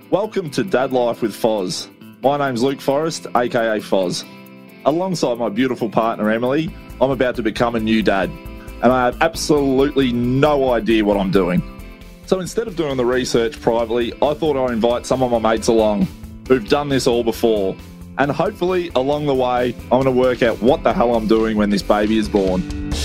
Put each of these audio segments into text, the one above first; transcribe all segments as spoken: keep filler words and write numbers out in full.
Welcome to Dad Life with Foz. My name's Luke Forrest, aka Foz. Alongside my beautiful partner Emily, I'm about to become a new dad, and I have absolutely no idea what I'm doing. So instead of doing the research privately, I thought I'd invite some of my mates along who've done this all before, and hopefully along the way I'm going to work out what the hell I'm doing when this baby is born.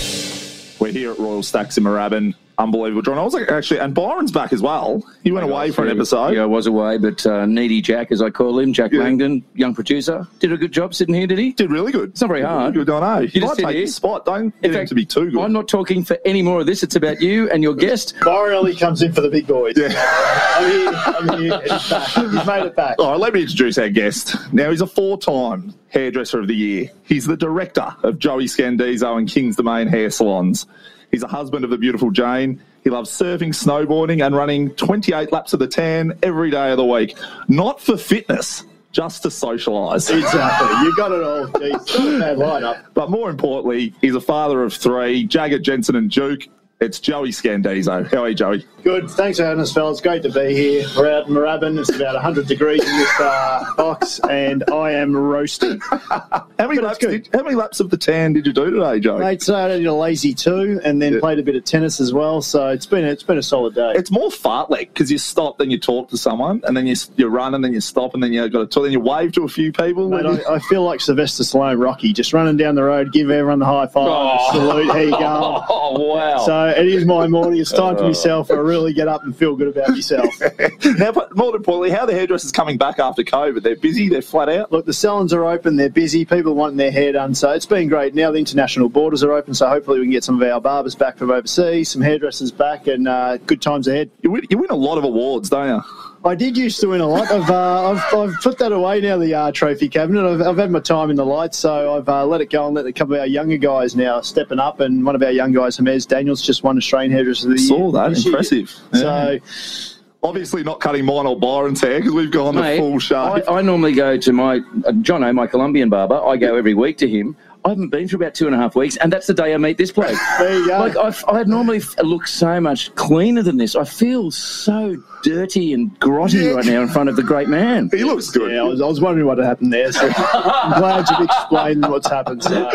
We're here at Royal Stacks in Moorabbin. Unbelievable, John. I was like, actually, and Byron's back as well. He went away for an episode. Yeah, I was away, but uh, Needy Jack, as I call him, Jack Yeah. Langdon, young producer, did a good job sitting here, did he? Did really good. It's not very hard. Good, I know. You, You might just sit take here. his spot. Don't In get him fact, to be too good. I'm not talking for any more of this. It's about you and your guest. Byron only comes in for the big boys. Yeah. I'm here. I'm here. He's back. He's made it back. All right, let me introduce our guest. Now, he's a four-time hairdresser of the year. He's the director of Joey Scandizo and King's Domain Hair Salons. He's a husband of the beautiful Jane. He loves surfing, snowboarding, and running twenty-eight laps of the tan every day of the week. Not for fitness, just to socialise. Exactly. You got it all. Jeez, not a bad lineup. But more importantly, he's a father of three, Jagger, Jensen and Duke. It's Joey Scandizo. How are you, Joey? Good. Thanks for having us, fellas. Great to be here. We're out in Moorabbin. It's about one hundred degrees in this uh, box, and I am roasting. How many, But laps it's good. did, how many laps of the tan did you do today, Joey? Mate, so I did a lazy two, and then Yeah. played a bit of tennis as well. So it's been a, it's been a solid day. It's more fartlek because you stop, then you talk to someone, and then you you run, and then you stop, and then you got to talk, then you wave to a few people. Mate, I, I feel like Sylvester Stallone, Rocky, just running down the road, give everyone the high five, Oh. salute, here you go. Oh, wow. So it is my morning. It's time for myself. I really get up and feel good about myself. Now, but more importantly, how are the hairdressers coming back after COVID? They're busy, they're flat out. Look, the salons are open. They're busy. People wanting their hair done. So it's been great. Now the international borders are open. So hopefully we can get some of our barbers back from overseas, some hairdressers back, and uh, good times ahead. You win, you win a lot of awards, don't you? I did used to win a lot. I've uh, I've, I've put that away now, the uh, trophy cabinet. I've, I've had my time in the lights, so I've uh, let it go and let a couple of our younger guys now stepping up. And one of our young guys, Hamez Daniels, just won Australian Hairdresser of the Year. Saw that. this year. Impressive. So Obviously not cutting mine or Byron's hair because we've gone Mate, the full shave. I, I normally go to my, uh, Jono, my Colombian barber. I go every week to him. I haven't been for about two and a half weeks, and that's the day I meet this bloke. there you go. Like, I, I normally f- look so much cleaner than this. I feel so dirty and grotty right now in front of the great man. He looks good. yeah, I was, I was wondering what had happened there. So I'm glad you've explained what's happened. So.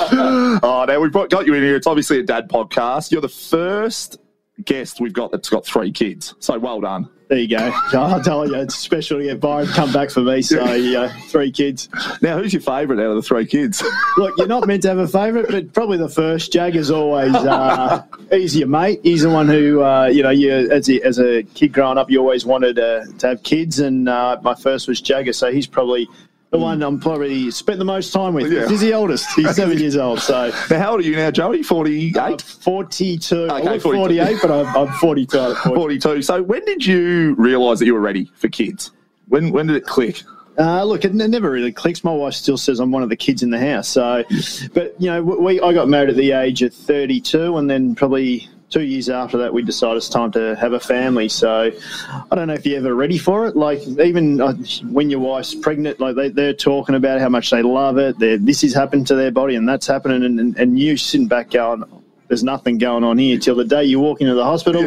Oh, now we've got got you in here. It's obviously a dad podcast. You're the first guest we've got that's got three kids. So well done. There you go. I'll tell you, it's special to get Byron to come back for me. So, yeah, three kids. Now, who's your favourite out of the three kids? Look, you're not meant to have a favourite, but probably the first. Jagger's always, uh, he's your mate. He's the one who, uh, you know, you as a, as a kid growing up, you always wanted uh, to have kids, and uh, my first was Jagger, so he's probably the one I'm probably spent the most time with. Yeah. He's the oldest. He's seven years old, so... Now, how old are you now, Joey? forty-eight? I'm forty-two. Okay, I look forty-two. forty-eight, but I'm, I'm forty-two. out of forty. forty-two. So when did you realise that you were ready for kids? When when did it click? Uh, look, it, it never really clicks. My wife still says I'm one of the kids in the house. So, but you know, we I got married at the age of thirty-two, and then probably two years after that, we decided it's time to have a family. So, I don't know if you're ever ready for it. Like even uh, when your wife's pregnant, like they, they're talking about how much they love it. They're, this has happened to their body, and that's happening, and, and, and you sitting back going, "There's nothing going on here." Till the day you walk into the hospital.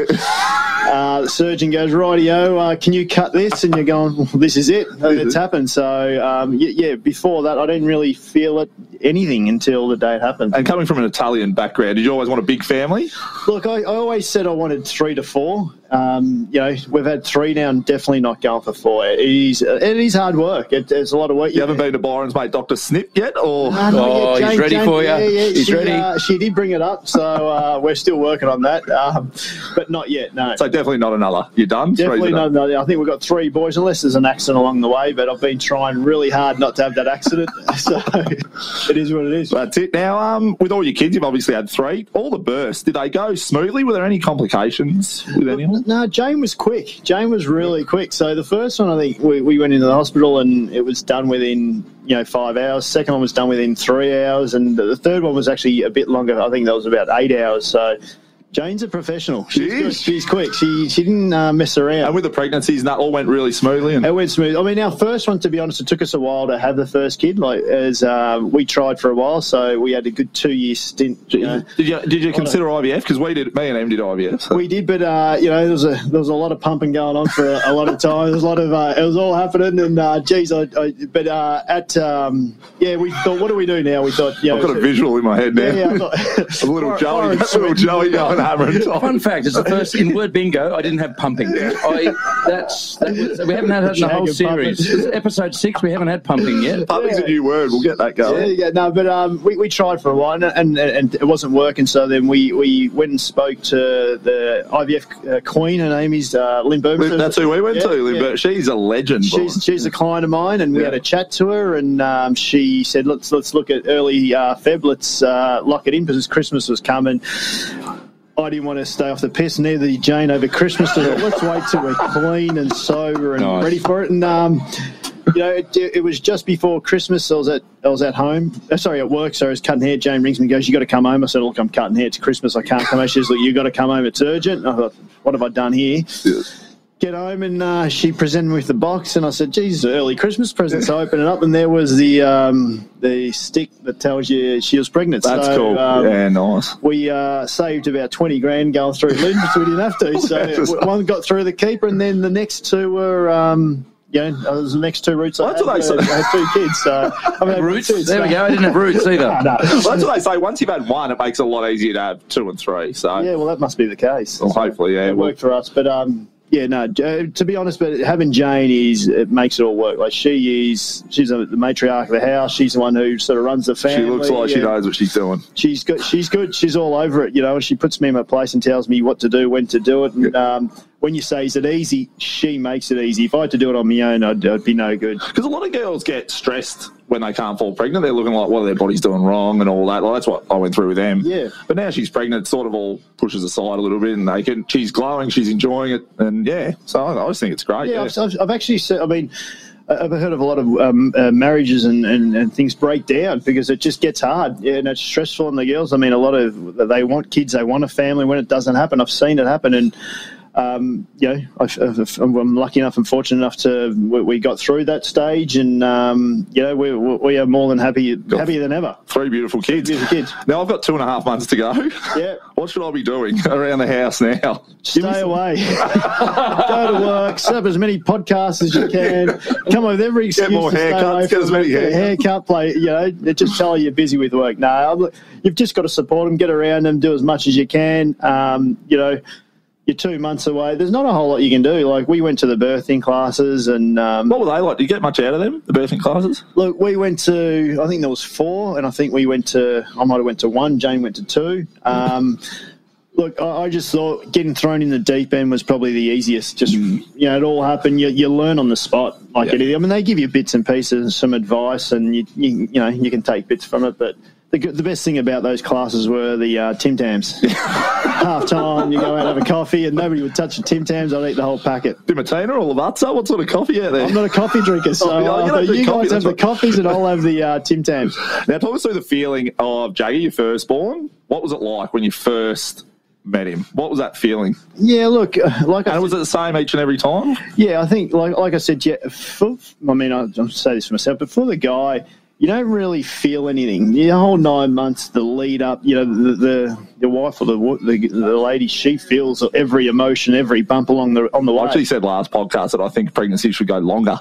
Uh, the surgeon goes, rightio, uh, can you cut this? And you're going, well, this is it. And it's happened. So, um, yeah, yeah, before that, I didn't really feel it anything until the day it happened. And coming from an Italian background, did you always want a big family? Look, I, I always said I wanted three to four. Um, you know, we've had three now and definitely not going for four. It is, it is hard work. It, it's a lot of work. You haven't been to Byron's mate, Doctor Snip, yet? Or No, not Oh, yet. he's ready for you. Yeah, yeah, He's she, ready. Uh, she did bring it up, so uh, we're still working on that. Um, but not yet, no. So definitely not another. You're done? Definitely Three's not. enough? No, I think we've got three boys, unless there's an accident along the way. But I've been trying really hard not to have that accident. So it is what it is. That's it. Now, um, with all your kids, you've obviously had three. All the births, did they go smoothly? Were there any complications with any of them? No, Jane was quick. Jane was really quick. So the first one, I think we, we went into the hospital and it was done within, you know, five hours. Second one was done within three hours, and the third one was actually a bit longer. I think that was about eight hours. So Jane's a professional. She's She good. is. She's quick. She she didn't uh, mess around. And with the pregnancies, and that all went really smoothly. And It went smooth. I mean, our first one, to be honest, it took us a while to have the first kid. Like, as um, we tried for a while, so we had a good two-year stint. You know. did you did you consider I V F? Because we did, me and Em did I V F. So. We did, but uh, you know, there was a there was a lot of pumping going on for a, a lot of time. There was a lot of uh, it was all happening, and uh, geez, I, I but uh, at um, yeah, we thought, what do we do now? We thought, you know, I've got a visual in my head now. Yeah, yeah, I thought, a little Warren- Joey, Warren a little Joey going hammer and time. Fun fact: it's the first in word bingo. I didn't have pumping. I that's that was, we haven't had that in the whole Jagged series. pumping. This is episode six. We haven't had pumping yet. Pumping's a new word. We'll get that going. Yeah, yeah, no, but um, we, we tried for a while and, and and it wasn't working. So then we, we went and spoke to the I V F uh, queen. Her name is uh, Lynn Berman. That's who we went Yeah, to. Lynn yeah. Bur- She's a legend. She's she's a client of mine, and we Yeah. had a chat to her, and um, she said, "Let's let's look at early uh, Feb. Let's uh, lock it in because Christmas was coming." I didn't want to stay off the piss, neither did Jane over Christmas. So let's wait till we're clean and sober and Nice. ready for it. And um, you know, it, it was just before Christmas. I was at I was at home. Uh, sorry, at work. So I was cutting hair. Jane rings me and goes, "You got to come home." I said, "Look, I'm cutting hair. It's Christmas. I can't come home." She says, "Look, you got to come home. It's urgent." And I thought, "What have I done here?" Yeah. Get home and uh, she presented me with the box, and I said, "Geez, early Christmas present." So I opened it up, and there was the um, the stick that tells you she was pregnant. That's so, cool. Um, yeah, nice. We uh, saved about twenty grand going through Lynn, so we didn't have to. So one got through the keeper, and then the next two were. Um, Yeah, uh, the next two routes I Well, had, that's what they uh, I had two kids. So I mean, Roots. two, There we so- go. I didn't have roots either. No, no. Well, that's what they say. Once you've had one, it makes it a lot easier to have two and three. So, Yeah, well, that must be the case. well, hopefully, yeah. It Well, worked for us, but um, yeah, no. uh, To be honest, but having Jane is it makes it all work. Like she is, she's a, the matriarch of the house. She's the one who sort of runs the family. she looks like she yeah. knows what she's doing. She's good. She's good. She's all over it, you know. And she puts me in my place and tells me what to do, when to do it. And um, when you say, "Is it easy?" she makes it easy. If I had to do it on my own, I'd, I'd be no good. Because a lot of girls get stressed when they can't fall pregnant. They're looking like, what are their bodies doing wrong and all that. Like, that's what I went through with them. Yeah. But now she's pregnant, it sort of all pushes aside a little bit, and they can. She's glowing, she's enjoying it, and yeah. So I, I just think it's great. Yeah, Yeah, I've, I've, I've actually said. I mean. I've heard of a lot of um, uh, marriages and, and, and things break down because it just gets hard, yeah, and it's stressful on the girls. I mean, a lot of they want kids, they want a family. When it doesn't happen, I've seen it happen, and um, you know, I've, I've, I'm lucky enough and fortunate enough to we, we got through that stage, and um, you know, we we are more than happy happier than ever. three beautiful kids. Beautiful kids. Now I've got two and a half months to go. Yeah. What should I be doing around the house now? Stay away. Go to work. Set up as many podcasts as you can. Come up with every excuse more to stay haircuts, away get from as many it. haircuts. Haircut play. You know, they just tell you you're busy with work. No, I'm, you've just got to support them, get around them, do as much as you can. Um, you know, you're two months away. There's not a whole lot you can do. Like we went to the birthing classes, and um, What were they like? Do you get much out of them, the birthing classes? look, we went to. I think there was four, and I think we went to. I might have went to one. Jane went to two. Um, Look, I I just thought getting thrown in the deep end was probably the easiest. Just, you know, it all happened. You, you learn on the spot, like Yeah. anything. I mean, they give you bits and pieces and some advice, and, you, you, you know, you can take bits from it. But the, good- the best thing about those classes were the uh, Tim Tams. Half time, you go out and have a coffee, and nobody would touch the Tim Tams. I'd eat the whole packet. Dimatina or Lavazza? What sort of coffee out there? I'm not a coffee drinker, so Oh, yeah, uh, you don't do you coffee, guys have that's the right. coffees, and I'll have the uh, Tim Tams. Now, talk us through the feeling of Jagger, your firstborn. What was it like when you first met him? What was that feeling? Yeah, look, uh, like I And was it the same each and every time? Yeah, I think, like like I said, yeah. For, I mean, I, I'll say this for myself, but for the guy, you don't really feel anything. The whole nine months, the lead up, you know, the the, the wife or the, the the lady, she feels every emotion, every bump along the on the way. I actually said last podcast that I think pregnancy should go longer.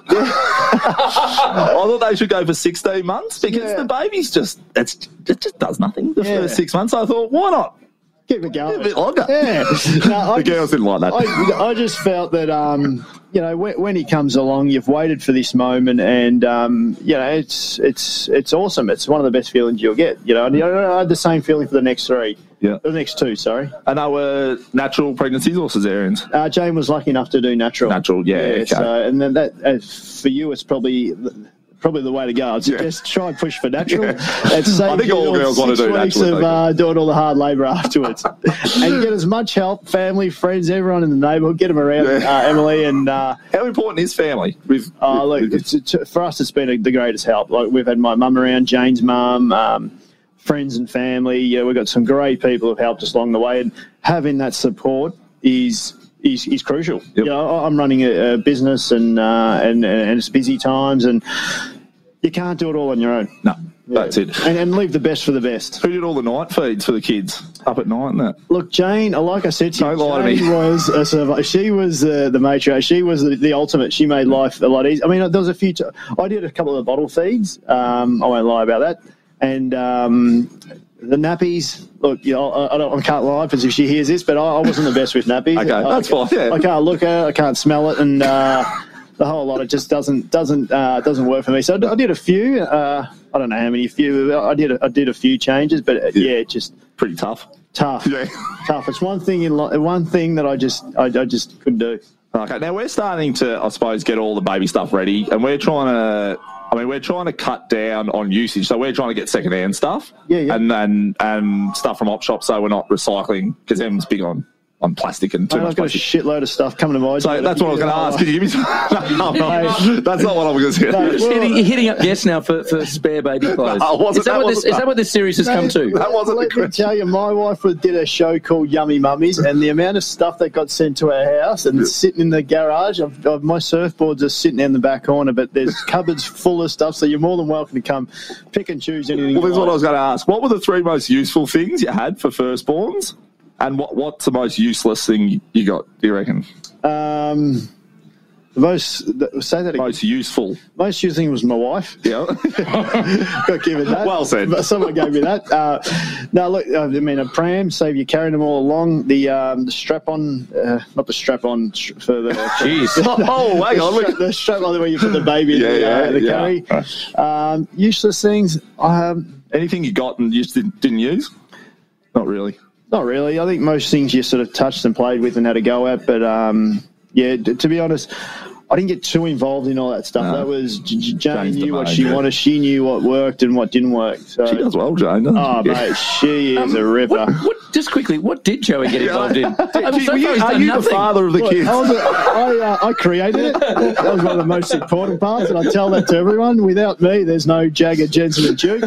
I thought they should go for sixteen months because Yeah. the baby's just it's it just does nothing the Yeah. first six months. I thought, why not? Keep it going. A bit longer. Yeah. No, I The girls just- didn't like that. I, I just felt that, um, you know, when, when he comes along, you've waited for this moment, and um, you know, it's it's it's awesome. It's one of the best feelings you'll get. You know, and you know, I had the same feeling for the next three. Yeah. The next two, sorry. And they were natural pregnancies or cesareans? Uh, Jane was lucky enough to do natural. Natural, yeah, okay. So, and then that, uh, for you, it's probably probably the way to go. I'd Yeah. suggest try and push for natural. Yeah. It saves I think you all doing girls wanna six do weeks natural, of don't uh, doing all the hard labour afterwards, and get as much help, family, friends, everyone in the neighbourhood. Get them around, Yeah. uh, Emily, and. Uh, How important is family? With, Uh, with- look, with- it's, it's, for us, it's been a, the greatest help. Like we've had my mum around, Jane's mum, um, friends and family. Yeah, we've got some great people who've helped us along the way, and having that support is is, is crucial. Yep. You know, I'm running a, a business, and, uh, and and it's busy times, and you can't do it all on your own. No, yeah. That's it. And, and leave the best for the best. Who did all the night feeds for the kids up at night and that? Look, Jane, like I said to you, Don't lie to Jane me. was a survivor. She was uh, the matriarch. She was the, the ultimate. She made life a lot easier. I mean, there was a few. T- I did a couple of bottle feeds. Um, I won't lie about that. And um, the nappies. Look, you know, I, I, don't, I can't lie because if she hears this, but I, I wasn't the best with nappies. Okay, I, that's I, fine. Yeah. I can't look at it. I can't smell it, and uh, the whole lot. It just doesn't doesn't uh, doesn't work for me. So I, I did a few. Uh, I don't know how many few. I did. A, I did a few changes, but uh, yeah, it just Pretty tough. tough. Yeah. Tough. It's one thing in li- one thing that I just I, I just couldn't do. Okay, now we're starting to, I suppose, get all the baby stuff ready, and we're trying to. I mean, we're trying to cut down on usage, so we're trying to get second-hand stuff, Yeah, yeah. and and and stuff from op shops, so we're not recycling because Em's big on on plastic and too Mate, much I've got a plastic. shitload of stuff coming to my So that's what I was going to ask. Could you give me some? No, no, that's not what I was going to No, say. Just hitting, you're hitting up guests now for, for spare baby clothes. No, it wasn't- is, that that what this, wasn't- is that what this series has come to? That wasn't the Let me question. tell you, my wife did a show called Yummy Mummies, and the amount of stuff that got sent to our house and it's sitting in the garage. I've, I've, my surfboards are sitting in the back corner, but there's cupboards full of stuff, so you're more than welcome to come pick and choose anything. Well, this is you what I like. was going to ask. What were the three most useful things you had for firstborns? And what, what's the most useless thing you got, do you reckon? Um, the most, the, say that again. Most useful. Most useful thing was my wife. Yeah. Got given that. Well said. But someone gave me that. Uh, no, look, I mean, a pram, save you carrying them all along. The um, the strap on, uh, not the strap on sh- for the. Jeez. Oh, hang the on. strap, Look. the strap on where you put the baby in Yeah, the, yeah, uh, the yeah. carry. Um, useless things. Um, Anything you got and you just didn't, didn't use? Not really. Not really. I think most things you sort of touched and played with and had a go at. But, um, yeah, d- to be honest, I didn't get too involved in all that stuff. No. That was J- J- Jane Jane's the knew what main, she yeah. wanted. She knew what worked and what didn't work. So, She does well, Jane, doesn't oh, she? mate, she is a ripper. What, what, just quickly, what did Joey get involved in? I mean, so Were you- far he's are done you the nothing. father of the Look, kids? I, was a, I, uh, I created it. That was one of the most important parts, and I tell that to everyone. Without me, there's no Jagger, Jensen, and Duke.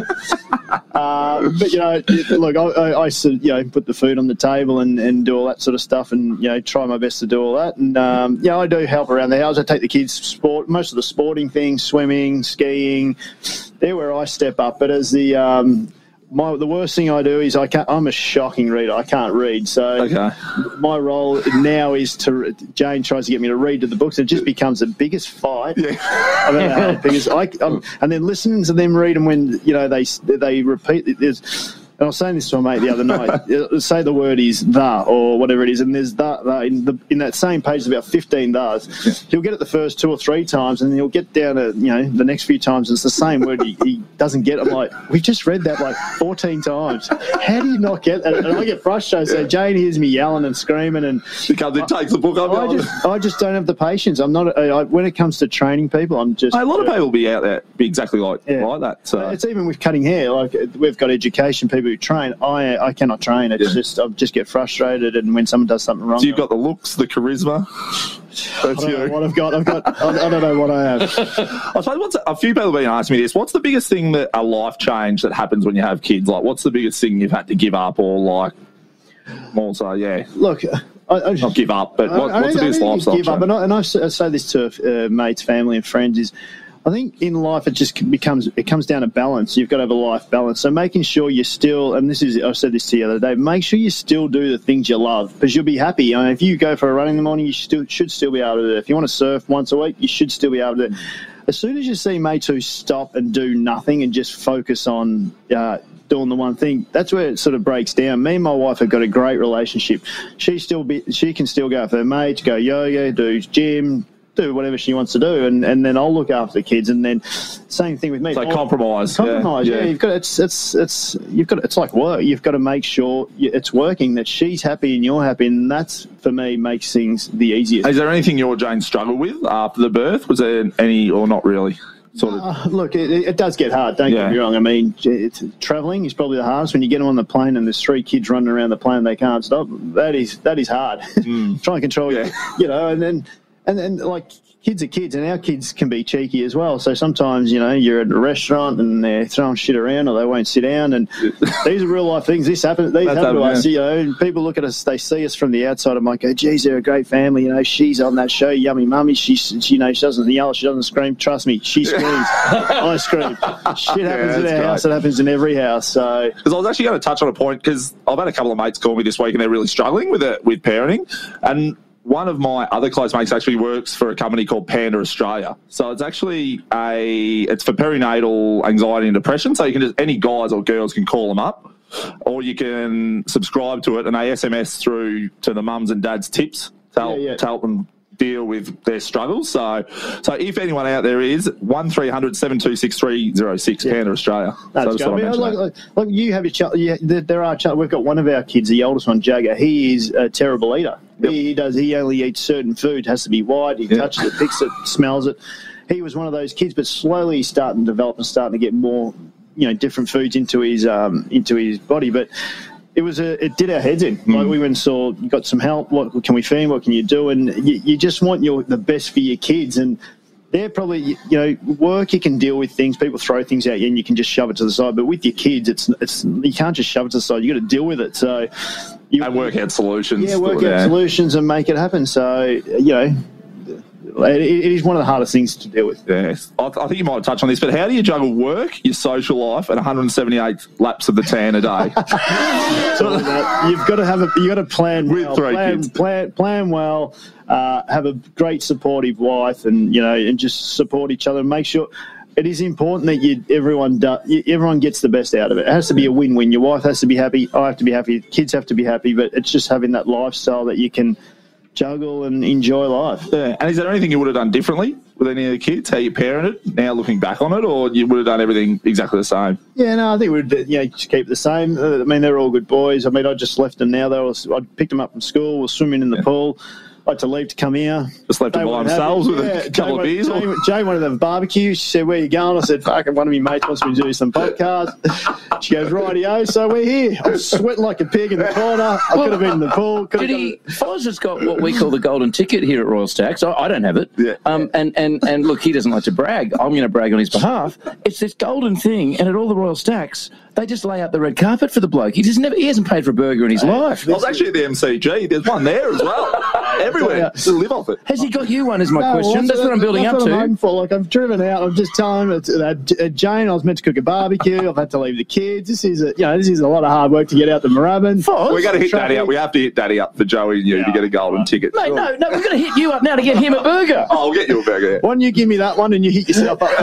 Uh, but you know, it, look, I, I, I sort of, you know, put the food on the table and, and do all that sort of stuff, and you know, try my best to do all that. And um, you know, I do help around the house. I take the kids sport, most of the sporting things, swimming, skiing. They're where I step up. But as the um, my the worst thing I do is I can't. I'm a shocking reader. I can't read. So Okay. my role now is to. Jane tries to get me to read to the books, and it just becomes the biggest fight I've ever had because I um, and then listening to them read them when you know they they repeat. There's, and I was saying this to my mate the other night. uh, Say the word is the or whatever it is, and there's the, the in the in that same page. There's about fifteen thas. He'll get it the first two or three times, and then he'll get down to you know the next few times. It's the same word he, he doesn't get. I'm like, we've just read that like fourteen times. How do you not get that? And I get frustrated. So Jane hears me yelling and screaming, and She comes in, takes the book up. I just I just don't have the patience. I'm not. I, when it comes to training people, I'm just. a lot of people be out there be exactly like Yeah. like that. So It's even with cutting hair. Like we've got education people who train. I I cannot train. It's Yeah. just I just get frustrated, and when someone does something wrong, so you've got the looks, the charisma. I That's don't know you. what I've got. I've got. I, I don't know what I have. I suppose what's a few people have been asking me this. What's the biggest thing that a life change that happens when you have kids? Like, what's the biggest thing you've had to give up, or like, more so, yeah, Look, I, I not give up, but what, I, I what's the don't- I biggest don't lifestyle give up, change? and I, and I say I say this to uh, mates, family, and friends is. I think in life it just becomes it comes down to balance. You've got to have a life balance. So making sure you're still, and this is I said this to you the other day, make sure you still do the things you love because you'll be happy. I mean, if you go for a run in the morning, you still should still be able to do it. If you want to surf once a week, you should still be able to do it. As soon as you see mates who stop and do nothing and just focus on uh, doing the one thing, that's where it sort of breaks down. Me and my wife have got a great relationship. She still be, she can still go with her mates, go yoga, do gym, do whatever she wants to do, and, and then I'll look after the kids. And then same thing with me. So I'll- compromise. Compromise, yeah. yeah. You've got it's it's it's you've got it's like work. You've got to make sure you- it's working. That she's happy and you're happy, and that's for me makes things the easiest. Is there anything you or Jane struggled with after the birth? Was there any, or not really? Sort of. Uh, look, it, it does get hard. Don't Yeah. get me wrong. I mean, it's, traveling is probably the hardest. When you get them on the plane and there's three kids running around the plane, they can't stop. That is that is hard. Try and control, Yeah. you know, and then and then like kids are kids, and our kids can be cheeky as well. So sometimes, you know, you're at a restaurant and they're throwing shit around or they won't sit down. And these are real life things. This happens. These That's happen to happened, us. You know, and people look at us, they see us from the outside and might go, geez, they're a great family. You know, she's on that show, Yummy Mummy. She's, you know, she doesn't yell, she doesn't scream. Trust me, she screams. I scream. Shit happens Yeah, in our great. house. It happens in every house. So Because I was actually going to touch on a point, because I've had a couple of mates call me this week and they're really struggling with it, with parenting. And one of my other close mates actually works for a company called Panda Australia. So it's actually a, it's for perinatal anxiety and depression. So you can just, any guys or girls can call them up, or you can subscribe to it and they S M S through to the mums and dads tips to help, Yeah, yeah. to help them deal with their struggles. So so if anyone out there is, one three hundred seven two six three zero six, Panda Australia. That's so I just good. thought I I'd mean, mention like, that. like, like you have your child. Yeah, there, there are. Child, we've got one of our kids, the oldest one, Jagger. He is a terrible eater. Yep. He, he does. He only eats certain food. Has to be white. He Yeah. touches it, picks it, smells it. He was one of those kids, but slowly he's starting to develop and starting to get more, you know, different foods into his um into his body. But it was a, it did our heads in. Mm. Like we went and saw, got some help. What can we feed? What can you do? And you, you just want your the best for your kids. And they're probably, you know, work, you can deal with things. People throw things at you and you can just shove it to the side. But with your kids, it's it's you can't just shove it to the side. You got to deal with it. So you And work out solutions. yeah, work out Yeah. solutions and make it happen. So you know, it, it is one of the hardest things to deal with. Yes. I, I think you might touch on this, but how do you juggle work, your social life, and one hundred seventy-eight laps of the tan a day? So that you've got to have a you got to plan With well, three plan, kids. plan plan well, uh, have a great supportive wife, and you know, and just support each other and make sure. It is important that you everyone do, you, everyone gets the best out of it. It has to be a win-win. Your wife has to be happy. I have to be happy. Kids have to be happy. But it's just having that lifestyle that you can juggle and enjoy life. Yeah. And is there anything you would have done differently with any of the kids? How you parented now, looking back on it, or you would have done everything exactly the same? Yeah, no, I think we'd you know just keep it the same. Uh, I mean, they're all good boys. I mean, I just left them now. They were, I picked them up from school. We're swimming in the Yeah. pool. I had to leave to come here. Just left them They by weren't themselves happy. with Yeah, a couple Jane of wa- beers? Jane, or- Jane wanted to have a barbecue. She said, "Where you going?" I said, "Fucking one of my mates wants me to do some podcast." She goes, "Rightio." So we're here. I'm sweating like a pig in the corner. I could have been in the pool. Could have Did done he? it. Foz has got what we call the golden ticket here at Royal Stacks. I, I don't have it. Yeah. Um. And, and and look, he doesn't like to brag. I'm going to brag on his behalf. It's this golden thing, and at all the Royal Stacks, they just lay out the red carpet for the bloke. He just never. He hasn't paid for a burger in his life. I was actually at the M C G. There's one there as well. Everywhere. Yeah. Just live off it. Has he got you one? Is my No, question. well, That's what I'm building that's up what I'm to. hoping for. Like I've driven out. I'm just telling him that uh, Jane. I was meant to cook a barbecue. I've had to leave the kids. This is a, you know, this is a lot of hard work to get out the Moorabbin. Foz? We're going to hit Traffic. Daddy up. We have to hit Daddy up for Joey and you to get a golden ticket. Mate, no, no, we're going to hit you up now to get him a burger. Oh, I'll get you a burger. Why don't you give me that one and you hit yourself up for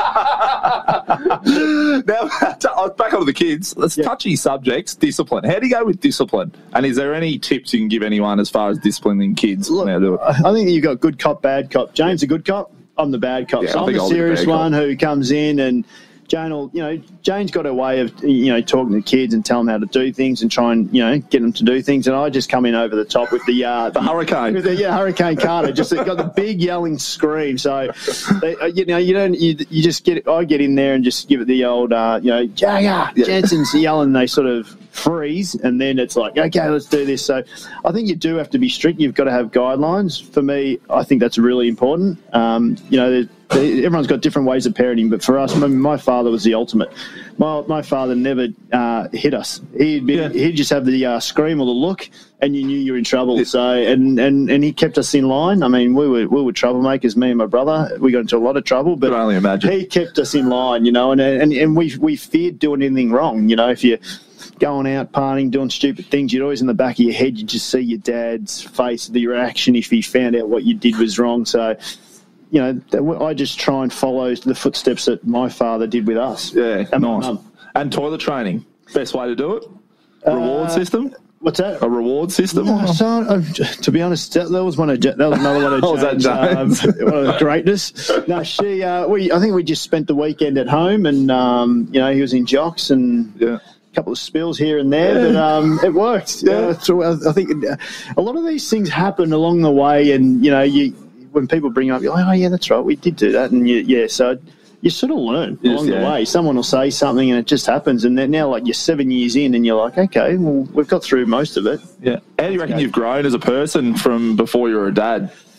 another one? Now, back on to the kids. Let's Yeah. touchy subjects. Discipline. How do you go with discipline? And is there any tips you can give anyone as far as disciplining kids? Look, How to do it? I think you've got good cop, bad cop. Jane's a good cop. I'm the bad cop. Yeah, I so I'm think the I'll be the serious bad cop. one who comes in and Jane will, you know, Jane's got a way of, you know, talking to kids and telling them how to do things and try and, you know, get them to do things. And I just come in over the top with the uh, The hurricane. With the, yeah, Hurricane Carter. Just got the big yelling scream. So, they, uh, you know, you don't, you, you just get, I get in there and just give it the old, uh, you know, Jagger, Yeah. Jensen's yelling. They sort of freeze, and then it's like, okay, let's do this. So, I think you do have to be strict. You've got to have guidelines. For me, I think that's really important. Um, you know, there's, everyone's got different ways of parenting, but for us, my, my father was the ultimate. My my father never uh, hit us. He'd be, Yeah. he'd just have the uh, scream or the look, and you knew you were in trouble. Yeah. So and, and and he kept us in line. I mean, we were we were troublemakers. Me and my brother, we got into a lot of trouble, but Could only imagine. he kept us in line. You know, and and and we we feared doing anything wrong. You know, if you going out partying, doing stupid things, you'd always in the back of your head, you just see your dad's face, the reaction if he found out what you did was wrong. So, you know, I just try and follow the footsteps that my father did with us. Yeah, And my nice. mum. And toilet training. Best way to do it? Reward Uh, system? What's that? A reward system? No, so, uh, to be honest, that, that was one of Ja- that was another one of Oh, was that Jane's, Jane's? um, one of the greatness. No, she. Uh, we. I think we just spent the weekend at home, and um, you know, he was in jocks and Yeah. a couple of spills here and there, but um, it worked. Yeah. Yeah, so I I think a lot of these things happen along the way, and you know, you when people bring up, you're like, oh yeah, that's right, we did do that, and you, yeah, so. You sort of learn Yes, along the yeah. way. Someone will say something and it just happens, and then now, like, you're seven years in, and you're like, okay, well, we've got through most of it. Yeah. How do you reckon Okay. you've grown as a person from before you were a dad?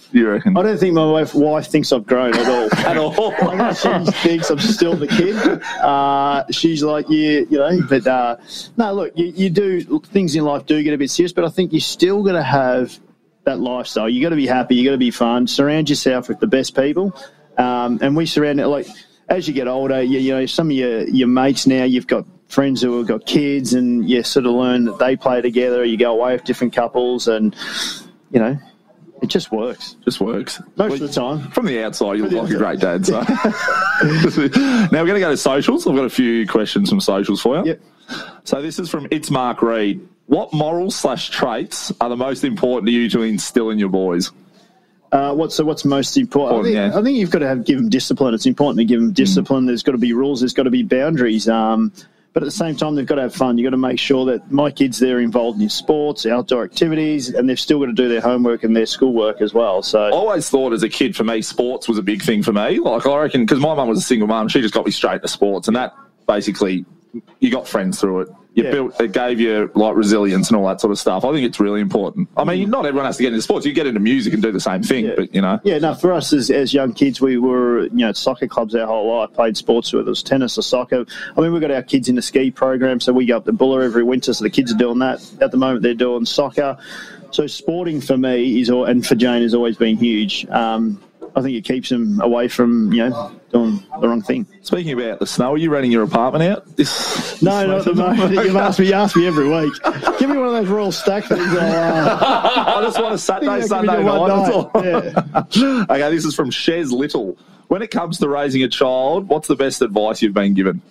you reckon? I don't think my wife, wife thinks I've grown at all. At all? I think she thinks I'm still the kid. Uh, she's like, yeah, you know, but uh, no, look, you, you do, things in life do get a bit serious, but I think you still got to have that lifestyle. You got to be happy, you got to be fun, surround yourself with the best people. Um, and we surround it, like, as you get older, you, you know, some of your, your mates now, you've got friends who have got kids, and you sort of learn that they play together, you go away with different couples, and, you know, it just works. Just works. Most of the time. From the outside, you look like a great dad. So. Now we're going to go to socials. I've got a few questions from socials for you. Yep. So this is from It's Mark Reed. What morals slash traits are the most important to you to instill in your boys? Uh, what's so what's most important? I think, yeah. I think you've got to have give them discipline. It's important to give them discipline. Mm. There's got to be rules. There's got to be boundaries. Um, but at the same time, they've got to have fun. You've got to make sure that my kids, they're involved in sports, outdoor activities, and they've still got to do their homework and their schoolwork as well. So I always thought as a kid, for me, sports was a big thing for me. Like, I reckon, because my mum was a single mum, she just got me straight into sports, and that basically, you got friends through it. You yeah. built, it gave you like resilience and all that sort of stuff. I think it's really important. I mean, not everyone has to get into sports. You get into music and do the same thing, yeah. but you know. Yeah, no, for us as, as young kids, we were, you know, at soccer clubs our whole life, played sports, whether it was tennis or soccer. I mean, we've got our kids in the ski program, so we go up to Buller every winter, so the kids are doing that. At the moment, they're doing soccer. So sporting for me is, all, and for Jane, has always been huge. Um, I think it keeps them away from, you know, doing the wrong thing. Speaking about the snow, are you renting your apartment out? This, no, not at the moment. You ask me, you ask me every week. Give me one of those Royal Stack things. I'll, uh, I just want a Saturday, Sunday night. night. That's all. Yeah. Okay, this is from Shez Little. When it comes to raising a child, what's the best advice you've been given?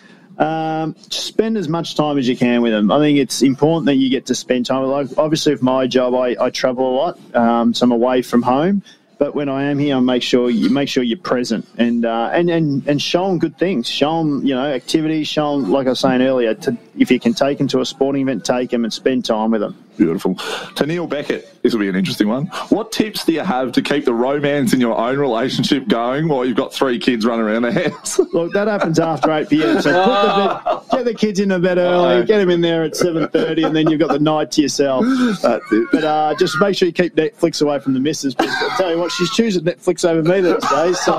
Um, spend as much time as you can with them. I think it's important that you get to spend time. Like, obviously, with my job, I, I travel a lot, um, so I'm away from home. But when I am here, I make sure you make sure you're present and uh, and, and and show them good things. Show them, you know, activities. Show them, like I was saying earlier, to, if you can take them to a sporting event, take them and spend time with them. Beautiful. To Neil Beckett, this will be an interesting one. What tips do you have to keep the romance in your own relationship going while you've got three kids running around the house? Look, that happens after eight p.m. So put the bed, get the kids in the bed early, get them in there at seven thirty, and then you've got the night to yourself. That's it. But uh, just make sure you keep Netflix away from the missus. But I'll tell you what, she's choosing Netflix over me these days. So,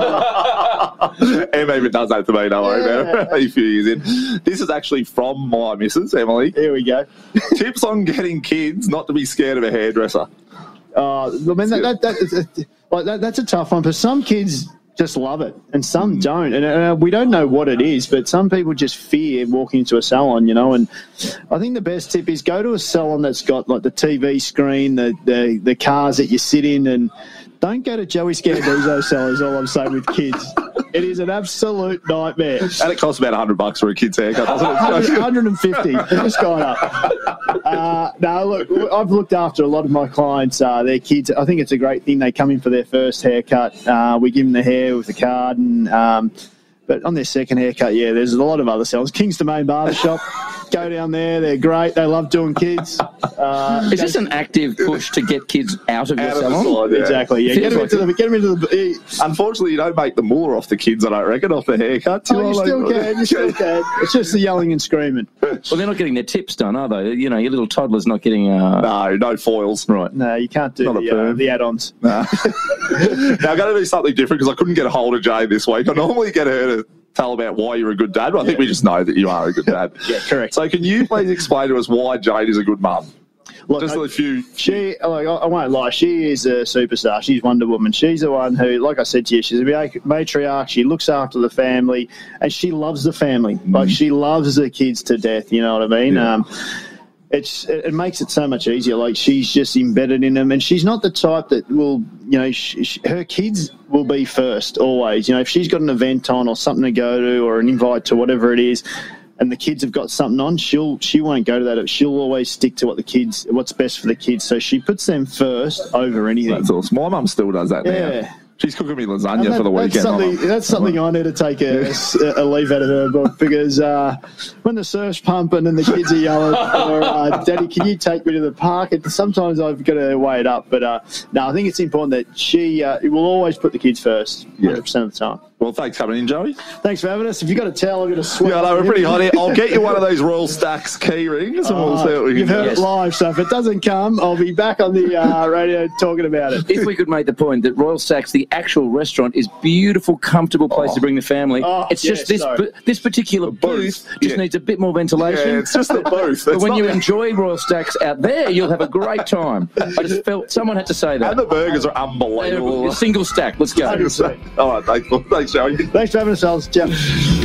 uh, Em even does that to me, don't worry yeah. about it. A few years in. This is actually from my missus, Emily. Here we go. Tips on getting kids not to be scared of a hairdresser. Uh, I mean, that, that, that, like that, that's a tough one, because some kids just love it and some don't. And uh, we don't know what it is, but some people just fear walking into a salon, you know. And I think the best tip is go to a salon that's got like the T V screen, the, the, the cars that you sit in, and don't go to Joey Scanduzzo salons, all I'm saying, with kids. It is an absolute nightmare. And it costs about one hundred bucks for a kid's haircut, doesn't it? one hundred fifty. It's just gone up. Uh, no, look, I've looked after a lot of my clients, uh, their kids. I think it's a great thing. They come in for their first haircut. Uh, we give them the hair with the card. And, um, but on their second haircut, yeah, there's a lot of other salons. Kingston Main Barbershop. Go down there. They're great. They love doing kids. Uh, Is this an active push to get kids out of your Out of the salon? salon, yeah. Exactly. Yeah, get them, like into the, get them into the. Unfortunately, you don't make the more off the kids, I don't reckon, off the haircuts. Oh, you still can. You still can. It's just the yelling and screaming. Well, they're not getting their tips done, are they? You know, your little toddler's not getting. Uh... No, no foils. Right. No, you can't do Not a the, uh, perm. the add-ons. No. Now, I've got to do something different because I couldn't get a hold of Jane this week. I normally get her to tell about why you're a good dad, but I think we just know that you are a good dad. Yeah, correct. So can you please explain to us why Jane is a good mum? Look, Just I- a few... She, like, I I won't lie, she is a superstar. She's Wonder Woman. She's the one who, like I said to you, she's a matriarch. She looks after the family, and she loves the family. Mm. Like, she loves the kids to death, you know what I mean? Yeah. Um, it's it, it makes it so much easier. Like, she's just embedded in them, and she's not the type that will, you know, sh- sh- her kids will be first always. You know, if she's got an event on or something to go to or an invite to whatever it is, and the kids have got something on, she'll she won't go to that. She'll always stick to what the kids, what's best for the kids. So she puts them first over anything. That's awesome. My mum still does that Yeah. now. She's cooking me lasagna And that- for the that's weekend. Something, Mum. that's something I need to take a, a leave out of her book, because uh, when the surf's pumping and the kids are yelling, or, uh, Daddy, can you take me to the park? And sometimes I've got to weigh it up. But uh, no, I think it's important that she uh, will always put the kids first, one hundred percent of the time. Well, thanks for coming in, Joey. Thanks for having us. If you've got a towel, I'm going to sweat. Yeah, no, we're pretty hot here. I'll get you one of those Royal Stacks key rings, and we'll Oh, see what we can you've do. heard Yes. it live, so if it doesn't come, I'll be back on the uh, radio talking about it. If we could make the point that Royal Stacks, the actual restaurant, is beautiful, comfortable place to bring the family. Oh, it's just yes, this sorry. bu- this particular booth, booth, just yeah. needs a bit more ventilation. Yeah, it's just the booth. But It's when not you the- enjoy Royal Stacks out there, you'll have a great time. I just felt someone had to say that. And the burgers are unbelievable. A single stack. Let's go. one hundred percent. All right, thanks, thanks, Joey. Thanks for having us, Oz. Jeff.